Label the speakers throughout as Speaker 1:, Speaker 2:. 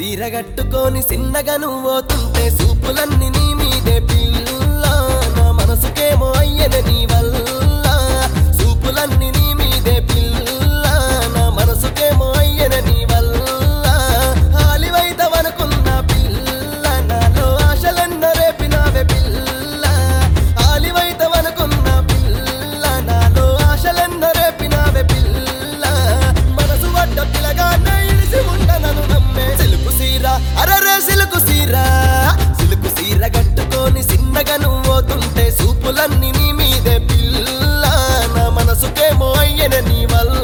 Speaker 1: సీరగట్టుకొని సిన్నగా నువ్వోతుంటే సూపులన్నీ నీ మీదే పిల్ల నా మనసుకేమో అయ్యన నీ వల్ల సూపులన్నీ నీ మీదే పిల్ల నా మనసుకేమో అయ్యన నీ వల్ల ఆలివైతవనుకున్న పిల్ల నాలో ఆశలెన్న రేపినావే పిల్ల ఆలివైతవనుకున్న పిల్ల నాలో ఆశలెన్న రేపినావే పిల్ల మనసు వడ్డ పిలగానే ఇడిసి ఉండనను నమ్మే అరరే సిలుకు సీర గట్టుకొని సిన్నగా నువ్వోతుంటే సూపులన్నీ నీ మీదే పిల్ల నా మనసుకేమో అయ్యన నీ వల్ల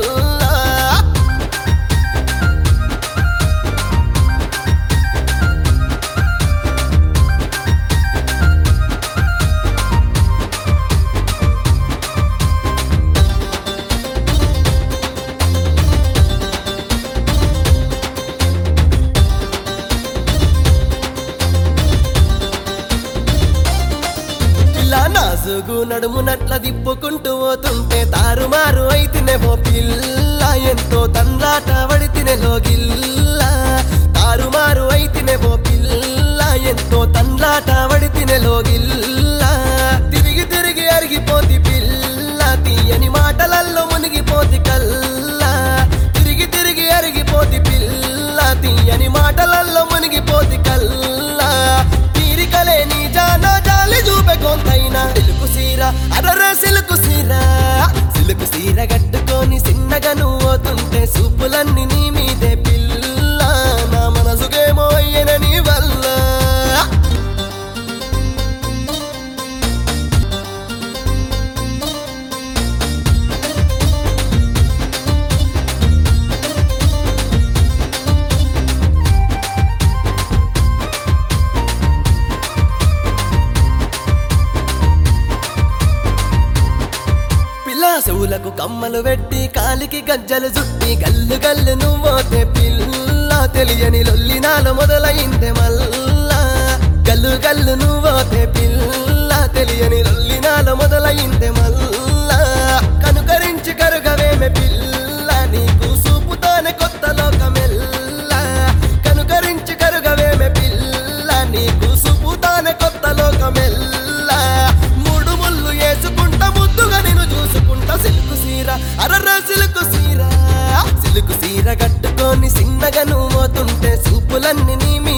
Speaker 1: నాజుగు నడుమునట్ల దిప్పుకుంటూ పోతుంటే తారుమారు అయితేనేమో పిల్ల ఎంతో తండ్రాట వడితినెలో గిల్ల తారుమారు అయితేనేమో పిల్ల ఎంతో తండ్రాట వడితినెలో గిల్ల తిరిగి తిరిగి అరిగిపోతి పిల్ల తీయని మాటలల్లో మునిగిపోతి కల్లా తిరిగి తిరిగి అరిగిపోతి పిల్ల తీయని మాటలల్లో మునిగిపోతి కల్లా తీరికలే నీ జానా జాలి చూపే కొంతైనా అరరే సిలుకు సీర గట్టుకొని సిన్నగా నువ్వోతుంటే సూపులన్నీ నీ మీదే పిల్ల నా మనసుకేమో అయ్యన నీ వల్ల చెవులకు కమ్మలు పెట్టి కాలికి గజ్జలు చుట్టి గల్లు గల్లు నువ్వోతే పిల్ల తెలియని లొల్లినాలు మొదలైందే మల్లా గల్లు గల్లు నువ్వోతే పిల్ల తెలియని లొల్లినాలు మొదలైందే మల్లా కనుకరించి కరుగవేమే పిల్ల నీకు సూపుతానే కొత్త లోకమెల్లా కనుకరించి కరుగవేమే పిల్ల నీకు సూపుతానే కొత్త లోకమెల్లా మూడు ముళ్ళు వేసుకుంటా ముద్దుగా నేను చూసుకుంటా అరరా సిలుకు సీర గట్టుకొని సిన్నగా నువ్వోతుంటే సూపులన్నీ నీ